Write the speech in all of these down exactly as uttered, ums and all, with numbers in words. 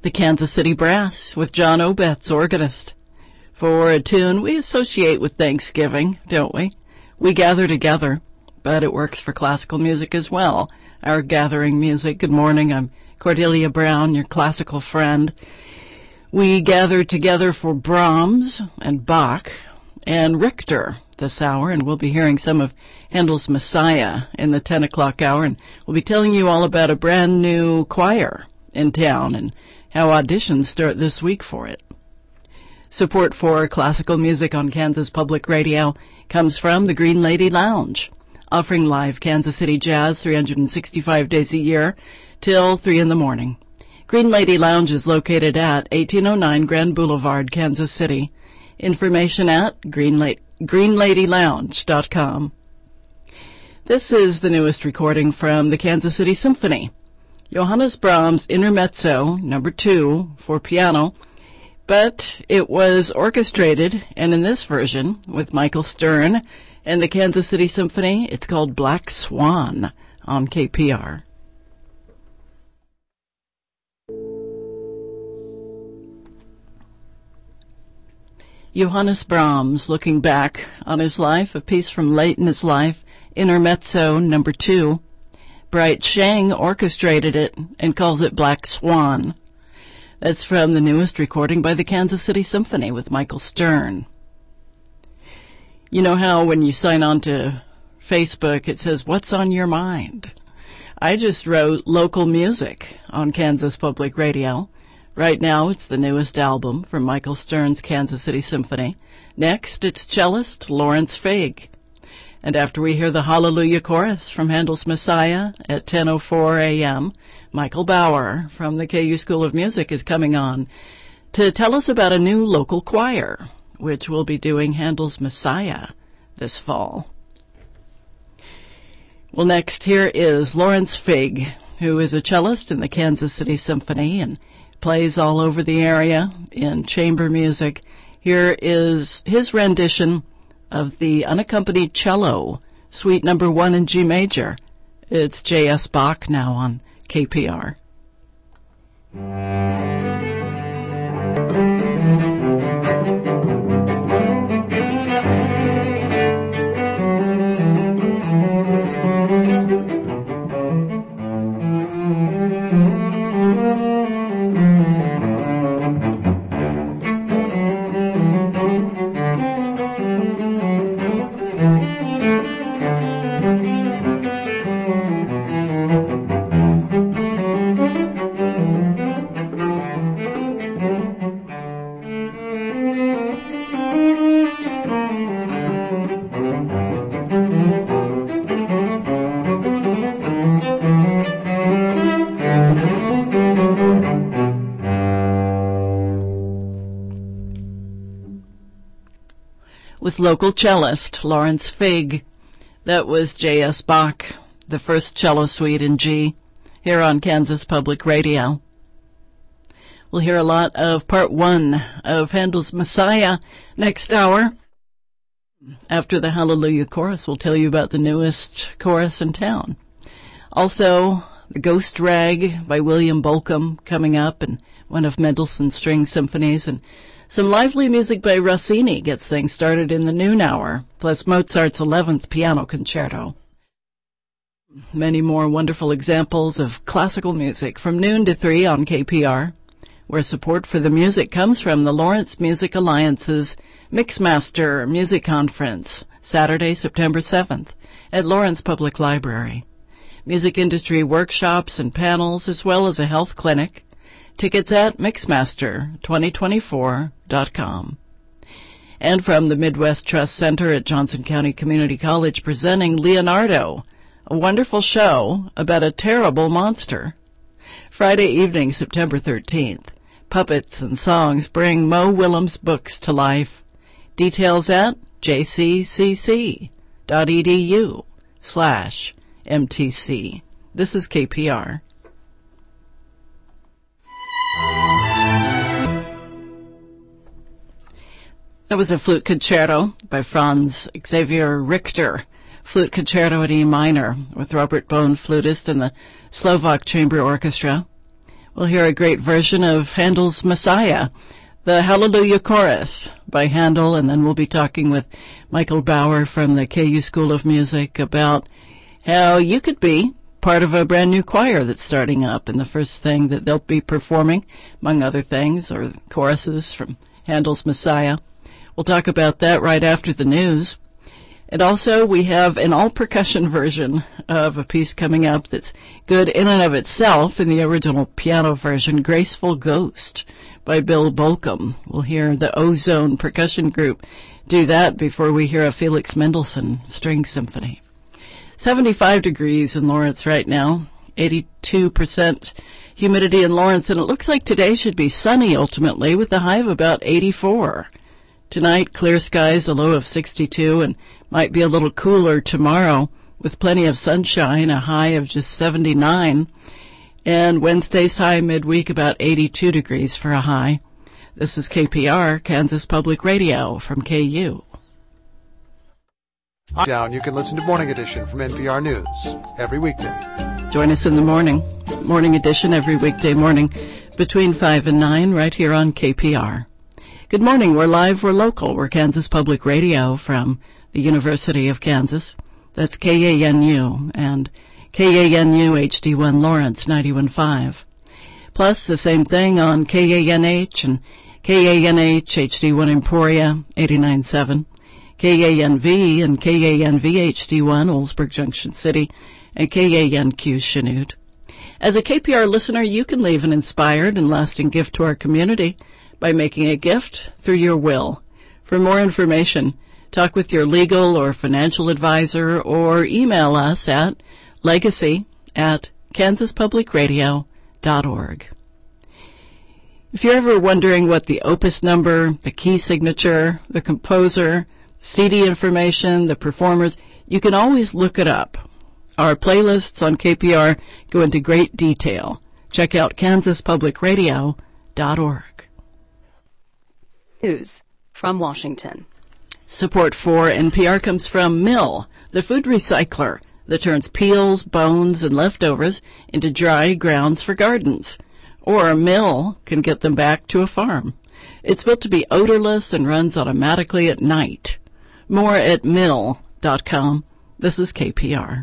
the Kansas City Brass with John Obetz, organist. For a tune we associate with Thanksgiving, don't we? We gather together, but it works for classical music as well. Our gathering music. Good morning, I'm Cordelia Brown, your classical friend. We gather together for Brahms and Bach and Richter this hour, and we'll be hearing some of Handel's Messiah in the ten o'clock hour, and we'll be telling you all about a brand new choir in town and how auditions start this week for it. Support for classical music on Kansas Public Radio comes from the Green Lady Lounge, offering live Kansas City jazz three hundred sixty-five days a year till three in the morning. Green Lady Lounge is located at eighteen oh nine Grand Boulevard, Kansas City. Information at green lady lounge dot com. This is the newest recording from the Kansas City Symphony. Johannes Brahms Intermezzo number two for piano, but it was orchestrated, and in this version with Michael Stern and the Kansas City Symphony, it's called Black Swan on K P R. Johannes Brahms, looking back on his life, a piece from late in his life, Intermezzo number two. Bright Sheng orchestrated it and calls it Black Swan. That's from the newest recording by the Kansas City Symphony with Michael Stern. You know how when you sign on to Facebook, it says, "What's on your mind?" I just wrote local music on Kansas Public Radio. Right now, it's the newest album from Michael Stern's Kansas City Symphony. Next, it's cellist Lawrence Fig. And after we hear the Hallelujah Chorus from Handel's Messiah at ten oh four a.m., Michael Bauer from the K U School of Music is coming on to tell us about a new local choir, which will be doing Handel's Messiah this fall. Well, next here is Lawrence Fig, who is a cellist in the Kansas City Symphony and plays all over the area in chamber music. Here is his rendition of the unaccompanied cello, suite number one in G major. It's J S Bach now on K P R. With local cellist Lawrence Fig. That was J S Bach, the first cello suite in G, here on Kansas Public Radio. We'll hear a lot of part one of Handel's Messiah next hour. After the Hallelujah Chorus, we'll tell you about the newest chorus in town. Also, the Ghost Rag by William Bolcom coming up, and one of Mendelssohn's string symphonies, and some lively music by Rossini gets things started in the noon hour, plus Mozart's eleventh Piano Concerto. Many more wonderful examples of classical music from noon to three on K P R, where support for the music comes from the Lawrence Music Alliance's Mixmaster Music Conference, Saturday, September seventh, at Lawrence Public Library. Music industry workshops and panels, as well as a health clinic. Tickets at mixmaster twenty twenty-four dot com. And from the Midwest Trust Center at Johnson County Community College, presenting Leonardo, a wonderful show about a terrible monster. Friday evening, September thirteenth. Puppets and songs bring Mo Willems' books to life. Details at jccc dot edu slash mtc. This is K P R. That was a flute concerto by Franz Xavier Richter, flute concerto at E minor with Robert Bone, flutist, and the Slovak Chamber Orchestra. We'll hear a great version of Handel's Messiah, the Hallelujah Chorus by Handel, and then we'll be talking with Michael Bauer from the K U School of Music about how you could be part of a brand new choir that's starting up, and the first thing that they'll be performing, among other things, are choruses from Handel's Messiah. We'll talk about that right after the news. And also, we have an all-percussion version of a piece coming up that's good in and of itself in the original piano version, Graceful Ghost by Bill Bolcom. We'll hear the Ozone Percussion Group do that before we hear a Felix Mendelssohn String Symphony. seventy-five degrees in Lawrence right now, eighty-two percent humidity in Lawrence, and it looks like today should be sunny ultimately with a high of about eighty-four. Tonight, clear skies, a low of sixty-two, and might be a little cooler tomorrow with plenty of sunshine, a high of just seventy-nine. And Wednesday's high midweek about eighty-two degrees for a high. This is K P R, Kansas Public Radio from K U. Down, you can listen to Morning Edition from N P R News every weekday. Join us in the morning. Morning Edition every weekday morning between five and nine right here on K P R. Good morning. We're live. We're local. We're Kansas Public Radio from the University of Kansas. That's K A N U and K A N U H D one Lawrence ninety-one point five. Plus the same thing on K A N H and K A N H H D one Emporia eighty-nine point seven, K A N V and K A N V H D one Oldsburg Junction City, and K A N Q Chanute. As a K P R listener, you can leave an inspired and lasting gift to our community by making a gift through your will. For more information, talk with your legal or financial advisor or email us at legacy at kansas public radio dot org. If you're ever wondering what the opus number, the key signature, the composer, C D information, the performers, you can always look it up. Our playlists on K P R go into great detail. Check out kansas public radio dot org. News from Washington. Support for N P R comes from Mill, the food recycler that turns peels, bones, and leftovers into dry grounds for gardens. Or Mill can get them back to a farm. It's built to be odorless and runs automatically at night. More at mill dot com. This is K P R.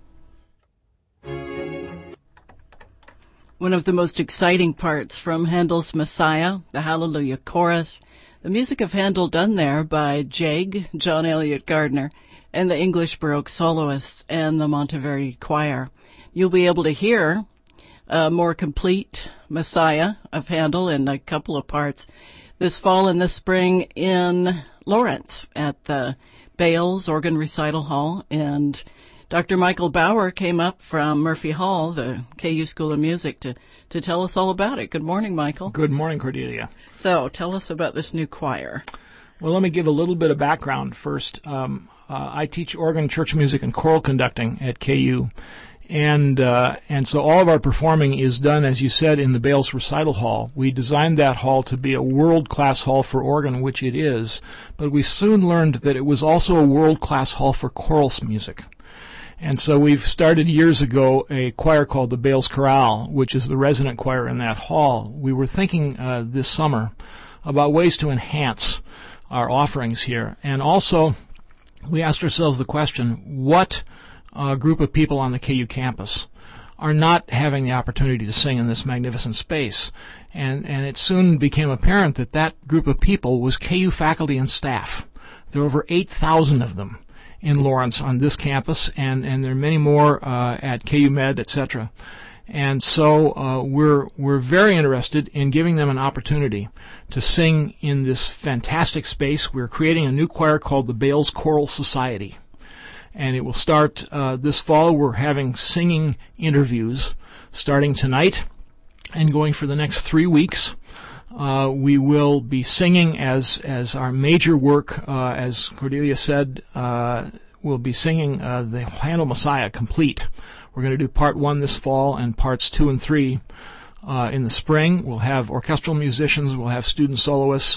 One of the most exciting parts from Handel's Messiah, the Hallelujah Chorus, the music of Handel done there by Jag, John Elliott Gardner, and the English Baroque soloists and the Monteverdi Choir. You'll be able to hear a more complete Messiah of Handel in a couple of parts this fall and this spring in Lawrence at the Bales Organ Recital Hall, and Doctor Michael Bauer came up from Murphy Hall, the K U School of Music, to, to tell us all about it. Good morning, Michael. Good morning, Cordelia. So, tell us about this new choir. Well, let me give a little bit of background first. Um, uh, I teach organ, church music, and choral conducting at K U, and uh, and so all of our performing is done, as you said, in the Bales Recital Hall. We designed that hall to be a world-class hall for organ, which it is, but we soon learned that it was also a world-class hall for choral music. And so we've started years ago a choir called the Bales Chorale, which is the resident choir in that hall. We were thinking uh, this summer about ways to enhance our offerings here. And also, we asked ourselves the question, what uh, group of people on the K U campus are not having the opportunity to sing in this magnificent space? And, and it soon became apparent that that group of people was K U faculty and staff. There are over eight thousand of them in Lawrence on this campus, and, and there are many more uh, at K U Med, et cetera. And so uh, we're we're very interested in giving them an opportunity to sing in this fantastic space. We're creating a new choir called the Bales Choral Society, and it will start uh, this fall. We're having singing interviews starting tonight and going for the next three weeks. Uh, we will be singing as as our major work, uh, as Cordelia said, uh, we'll be singing uh, the Handel Messiah complete. We're going to do part one this fall and parts two and three uh, in the spring. We'll have orchestral musicians, we'll have student soloists,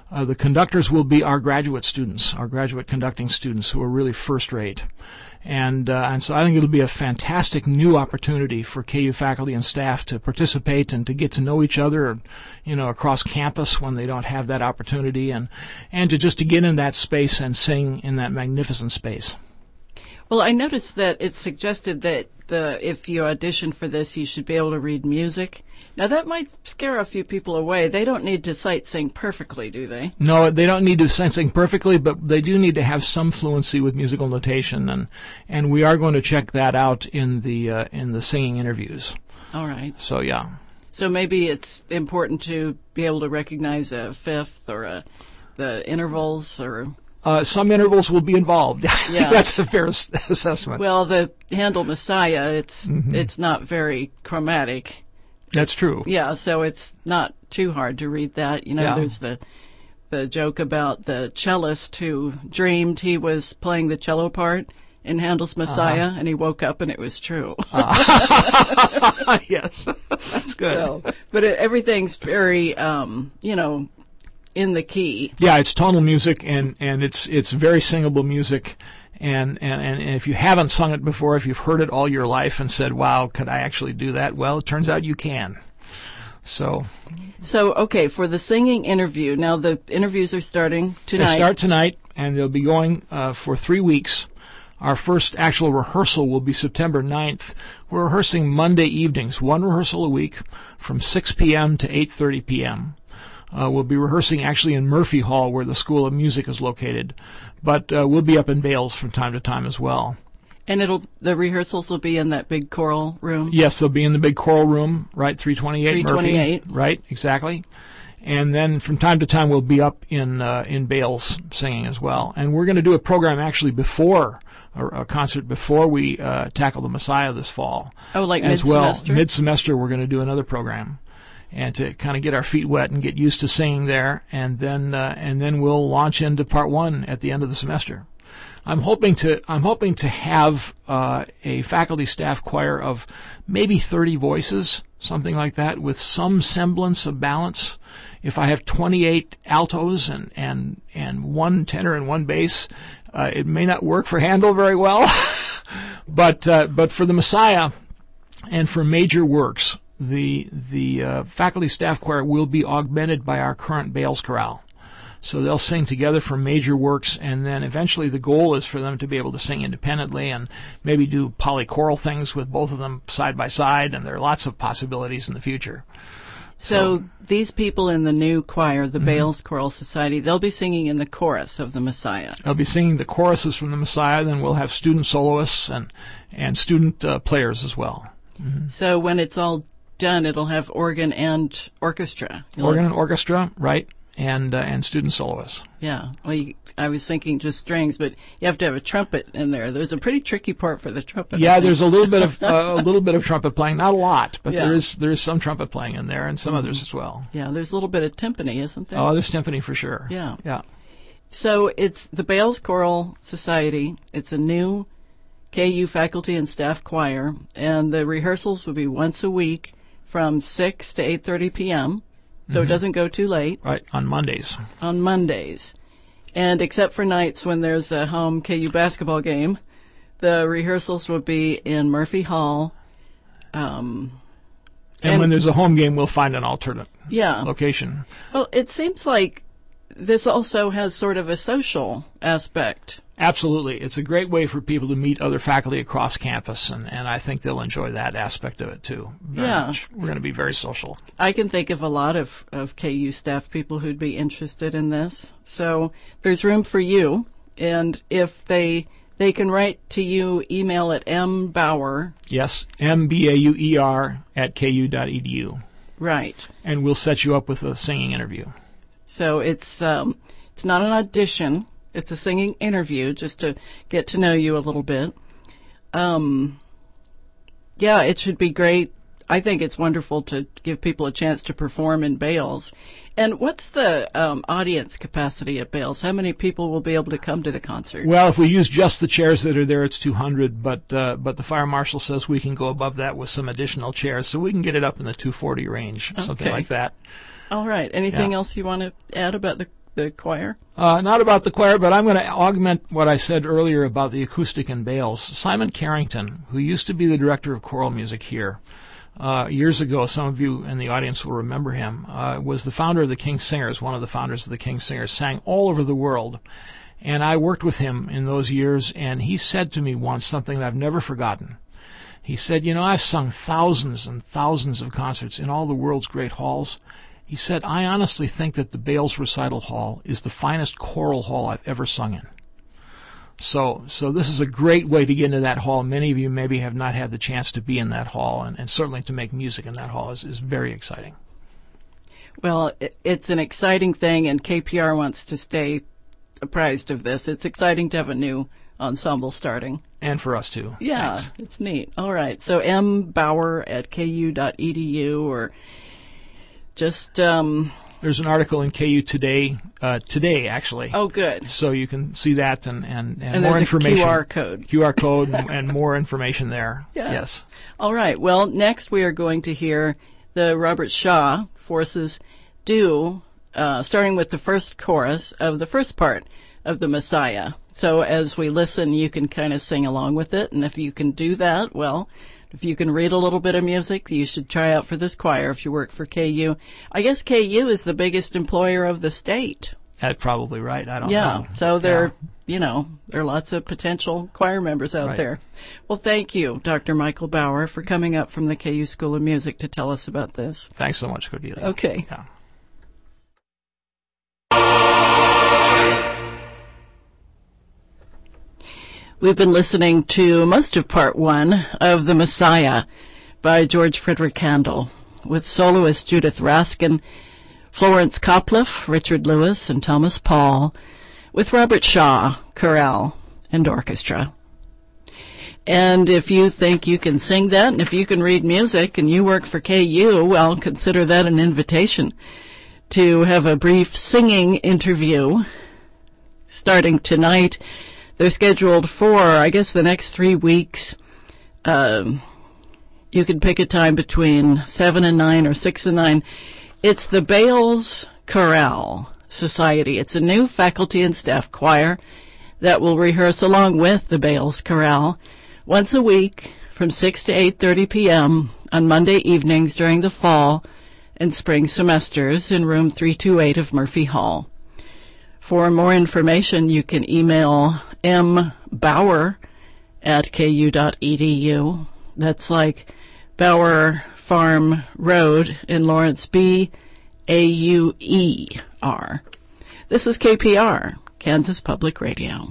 Uh, the conductors will be our graduate students, our graduate conducting students who are really first rate. And uh, and so I think it'll be a fantastic new opportunity for K U faculty and staff to participate and to get to know each other, you know, across campus when they don't have that opportunity, and and to just to get in that space and sing in that magnificent space. Well, I noticed that it's suggested that the if you audition for this, you should be able to read music. Now, that might scare a few people away. They don't need to sight sing perfectly, do they? No, they don't need to sight sing perfectly, but they do need to have some fluency with musical notation, and and we are going to check that out in the uh, in the singing interviews. All right. So yeah. So maybe it's important to be able to recognize a fifth or a, the intervals or. Uh, some intervals will be involved. Yeah. That's a fair s- assessment. Well, the Handel Messiah, it's Mm-hmm. it's not very chromatic. That's true. Yeah, so it's not too hard to read that. You know, Yeah. there's the the joke about the cellist who dreamed he was playing the cello part in Handel's Messiah, Uh-huh. and he woke up and it was true. Uh, yes, that's good. So, but it, everything's very, um, you know, in the key. Yeah, it's tonal music, and, and it's it's very singable music. And, and, and if you haven't sung it before, if you've heard it all your life and said, wow, could I actually do that? Well, it turns out you can. So So, okay, for the singing interview, now the interviews are starting tonight. they start tonight, and they'll be going uh, for three weeks. Our first actual rehearsal will be September ninth. We're rehearsing Monday evenings, one rehearsal a week from six p.m. to eight thirty p.m. Uh, we'll be rehearsing actually in Murphy Hall, where the School of Music is located, but uh, we'll be up in Bales from time to time as well. And it'll the rehearsals will be in that big choral room? Yes, they'll be in the big choral room, right, three twenty-eight three twenty-eight. Murphy. Right, exactly. And then from time to time we'll be up in uh, in Bales singing as well. And we're going to do a program actually before, a, a concert before we uh, tackle the Messiah this fall. Oh, like as mid-semester? well. Mid-semester we're going to do another program, and to kind of get our feet wet and get used to singing there, and then uh, and then we'll launch into part one at the end of the semester. I'm hoping to I'm hoping to have uh, a faculty staff choir of maybe thirty voices, something like that, with some semblance of balance. If I have twenty-eight altos and and and one tenor and one bass, uh, it may not work for Handel very well, but uh, but for the Messiah and for major works, the the uh, faculty staff choir will be augmented by our current Bales chorale. So they'll sing together for major works, and then eventually the goal is for them to be able to sing independently and maybe do polychoral things with both of them side by side, and there are lots of possibilities in the future. So, So- these people in the new choir, the Mm-hmm. Bales Choral Society, they'll be singing in the chorus of the Messiah. They'll be singing the choruses from the Messiah, then we'll have student soloists and, and student uh, players as well. So when it's all done, it'll have organ and orchestra. You'll Organ have- and orchestra, right, and uh, and student soloists. Yeah. Well, you, I was thinking just strings, but you have to have a trumpet in there. There's a pretty tricky part for the trumpet. I Yeah, think. there's a little bit of uh, a little bit of trumpet playing, not a lot, but Yeah. there is there is some trumpet playing in there, and some others as well. Yeah, there's a little bit of timpani, isn't there? Oh, there's timpani for sure. Yeah. yeah. So it's the Bales Choral Society. It's a new K U faculty and staff choir, and the rehearsals will be once a week from six to eight thirty p.m., so it doesn't go too late, Right, on Mondays. on Mondays. And except for nights when there's a home K U basketball game, the rehearsals will be in Murphy Hall. Um, And, And- when there's a home game, we'll find an alternate yeah. location. Well, it seems like this also has sort of a social aspect. Absolutely. It's a great way for people to meet other faculty across campus, and, and I think they'll enjoy that aspect of it, too. Very Yeah. much. We're going to be very social. I can think of a lot of, of K U staff people who'd be interested in this. So there's room for you. And if they they can write to you, email at mbauer, Yes, M B A U E R at K U dot E D U. right. And we'll set you up with a singing interview. So it's um, it's not an audition. It's a singing interview just to get to know you a little bit. Um, yeah, it should be great. I think it's wonderful to give people a chance to perform in Bales. And what's the um, audience capacity at Bales? How many people will be able to come to the concert? Well, if we use just the chairs that are there, it's two hundred, but uh, but the fire marshal says we can go above that with some additional chairs, so we can get it up in the two forty range, something Okay. like that. All right. Anything Yeah. else you want to add about the the choir? Uh, not about the choir, but I'm going to augment what I said earlier about the acoustic in Bales. Simon Carrington, who used to be the director of choral music here, uh, years ago, some of you in the audience will remember him, uh, was the founder of the King's Singers, one of the founders of the King's Singers, sang all over the world. And I worked with him in those years, and he said to me once something that I've never forgotten. He said, you know, I've sung thousands and thousands of concerts in all the world's great halls. He said, I honestly think that the Bales Recital Hall is the finest choral hall I've ever sung in. So so this is a great way to get into that hall. Many of you maybe have not had the chance to be in that hall, and, and certainly to make music in that hall is, is very exciting. Well, it's an exciting thing, and K P R wants to stay apprised of this. It's exciting to have a new ensemble starting. And for us, too. Yeah, Thanks. It's neat. All right, so m bauer at k u dot e d u, or just... Um, There's an article in K U Today, uh, today, actually. Oh, good. So you can see that and, and, and, and more there's information. a Q R code. Q R code and, and more information there. Yeah. Yes. All right. Well, next we are going to hear the Robert Shaw Forces do, uh, starting with the first chorus of the first part of the Messiah. So as we listen, you can kind of sing along with it. And if you can do that, well... If you can read a little bit of music, you should try out for this choir if you work for K U. I guess K U is the biggest employer of the state. That's probably right. I don't yeah, know. Yeah, so there, yeah. you know, there are lots of potential choir members out right. there. Well, thank you, Doctor Michael Bauer, for coming up from the K U School of Music to tell us about this. Thanks so much, Cordelia. Okay. Yeah. We've been listening to most of part one of The Messiah by George Frederick Handel, with soloist Judith Raskin, Florence Copleff, Richard Lewis, and Thomas Paul, with Robert Shaw, chorale, and orchestra. And if you think you can sing that, and if you can read music, and you work for K U, well, consider that an invitation to have a brief singing interview starting tonight. They're scheduled for, I guess, the next three weeks. Um, you can pick a time between seven and nine or six and nine. It's the Bales Chorale Society. It's a new faculty and staff choir that will rehearse along with the Bales Chorale once a week from six to eight thirty p.m. on Monday evenings during the fall and spring semesters in room three two eight of Murphy Hall. For more information, you can email m bauer at k u dot e d u. That's like Bauer Farm Road in Lawrence, B A U E R. This is K P R, Kansas Public Radio.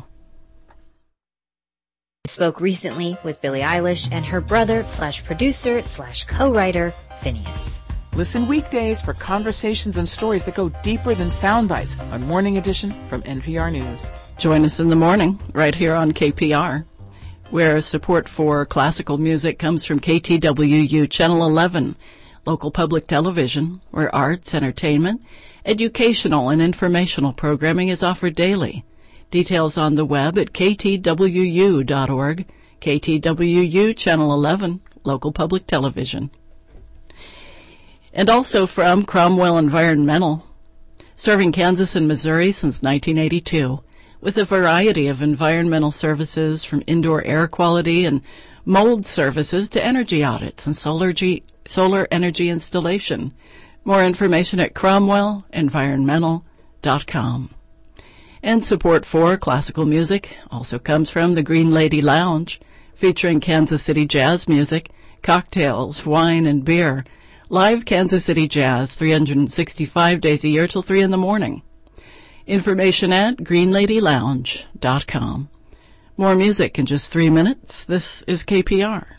I spoke recently with Billie Eilish and her brother slash producer slash co-writer, Phineas. Listen weekdays for conversations and stories that go deeper than sound bites on Morning Edition from N P R News. Join us in the morning right here on K P R, where support for classical music comes from K T W U Channel eleven, local public television, where arts, entertainment, educational, and informational programming is offered daily. Details on the web at k t w u dot org. K T W U Channel eleven, local public television. And also from Cromwell Environmental, serving Kansas and Missouri since nineteen eighty-two, with a variety of environmental services from indoor air quality and mold services to energy audits and solar, G- solar energy installation. More information at cromwell environmental dot com. And support for classical music also comes from the Green Lady Lounge, featuring Kansas City jazz music, cocktails, wine, and beer. Live Kansas City Jazz, three hundred sixty-five days a year till three in the morning. Information at green lady lounge dot com. More music in just three minutes. This is K P R.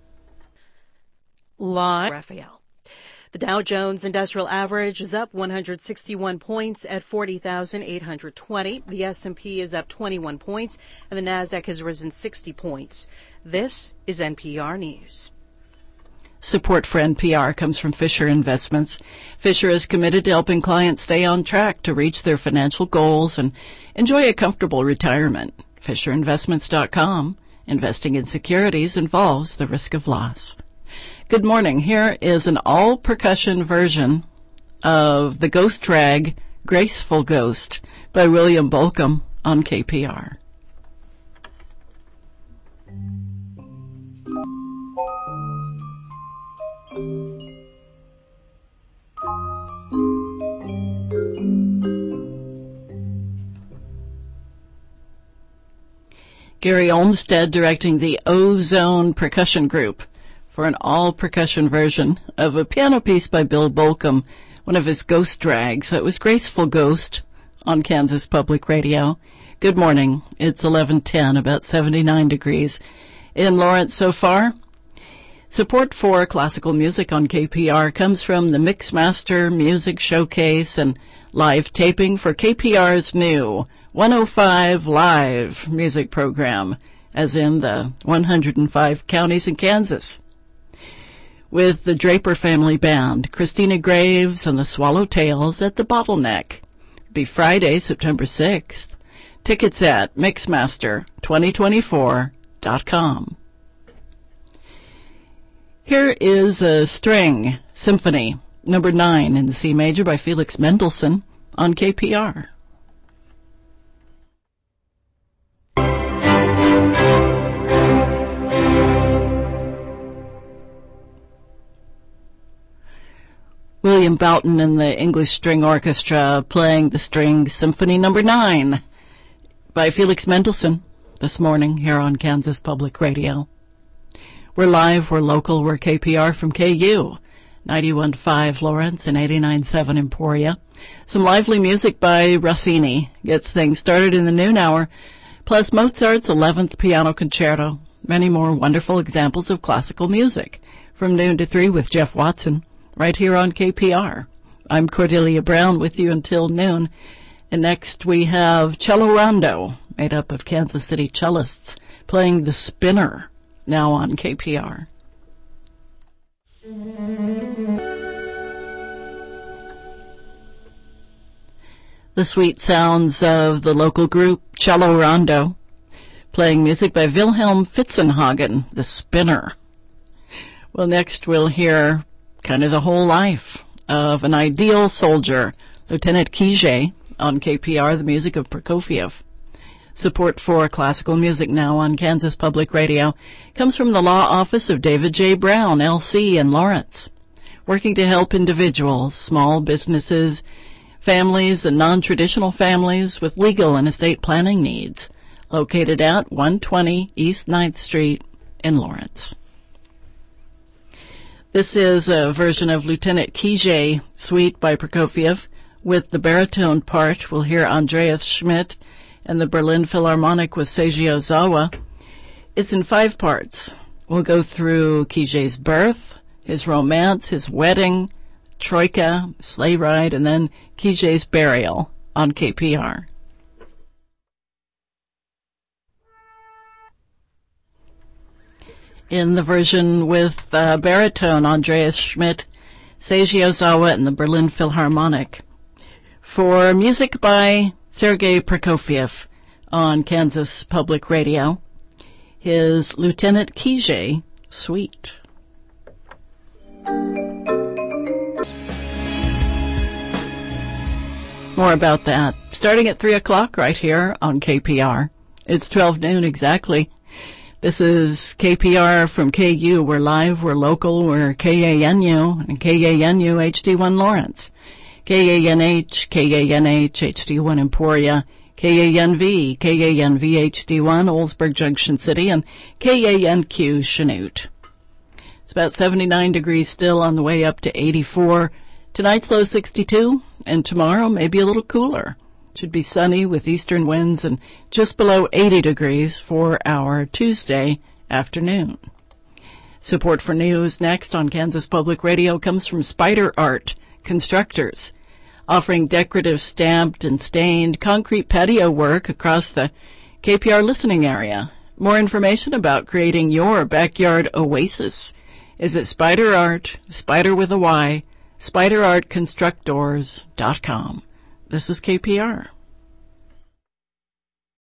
Live. Raphael. The Dow Jones Industrial Average is up one hundred sixty-one points at forty thousand eight hundred twenty. The S and P is up twenty-one points, and the Nasdaq has risen sixty points. This is N P R News. Support for N P R comes from Fisher Investments. Fisher is committed to helping clients stay on track to reach their financial goals and enjoy a comfortable retirement. Fisher Investments dot com. Investing in securities involves the risk of loss. Good morning. Here is an all-percussion version of the Ghost Drag Graceful Ghost by William Bolcom on K P R. Gary Olmsted directing the Ozone Percussion Group for an all-percussion version of a piano piece by Bill Bolcom, one of his ghost drags. That was Graceful Ghost on Kansas Public Radio. Good morning. It's eleven ten, about seventy-nine degrees in Lawrence so far. Support for classical music on K P R comes from the Mixmaster Music Showcase and live taping for K P R's new one oh five Live music program, as in the one hundred five counties in Kansas. With the Draper Family Band, Christina Graves and the Swallowtails at the Bottleneck. It'll be Friday, September sixth. Tickets at mixmaster twenty twenty-four dot com. Here is a string symphony, number nine in C major by Felix Mendelssohn on K P R. William Boughton and the English String Orchestra playing the String Symphony number nine by Felix Mendelssohn this morning here on Kansas Public Radio. We're live, we're local, we're K P R from K U, ninety-one point five Lawrence and eighty-nine point seven Emporia. Some lively music by Rossini gets things started in the noon hour, plus Mozart's eleventh Piano Concerto. Many more wonderful examples of classical music from noon to three with Jeff Watson, right here on K P R. I'm Cordelia Brown with you until noon. And next we have Cello Rondo, made up of Kansas City cellists, playing The Spinner, now on K P R. The sweet sounds of the local group Cello Rondo, playing music by Wilhelm Fitzenhagen, The Spinner. Well, next we'll hear kind of the whole life of an ideal soldier, Lieutenant Kijé, on K P R, the music of Prokofiev. Support for classical music now on Kansas Public Radio comes from the law office of David J. Brown, L C in Lawrence, working to help individuals, small businesses, families, and non-traditional families with legal and estate planning needs, located at one twenty East ninth Street in Lawrence. This is a version of Lieutenant Kijé Suite by Prokofiev. With the baritone part, we'll hear Andreas Schmidt and the Berlin Philharmonic with Seiji Ozawa. It's in five parts. We'll go through Kijé's birth, his romance, his wedding, Troika, sleigh ride, and then Kijé's burial on K P R. In the version with uh, baritone, Andreas Schmidt, Seiji Ozawa, and the Berlin Philharmonic. For music by Sergei Prokofiev on Kansas Public Radio, his Lieutenant Kijé Suite. More about that starting at three o'clock right here on K P R. It's twelve noon exactly. This is K P R from K U. We're live, we're local, we're K A N U and K A N U H D one Lawrence, K A N H, K A N H, H D one Emporia, K A N V, K A N V H D one Oldsburg Junction City, and K A N Q Chanute. It's about seventy-nine degrees still on the way up to eighty-four. Tonight's low sixty-two, and tomorrow maybe a little cooler. Should be sunny with eastern winds and just below eighty degrees for our Tuesday afternoon. Support for news next on Kansas Public Radio comes from Spider Art Constructors, offering decorative stamped and stained concrete patio work across the K P R listening area. More information about creating your backyard oasis is at Spider Art, Spider with a Y, spider art constructors dot com. This is K P R.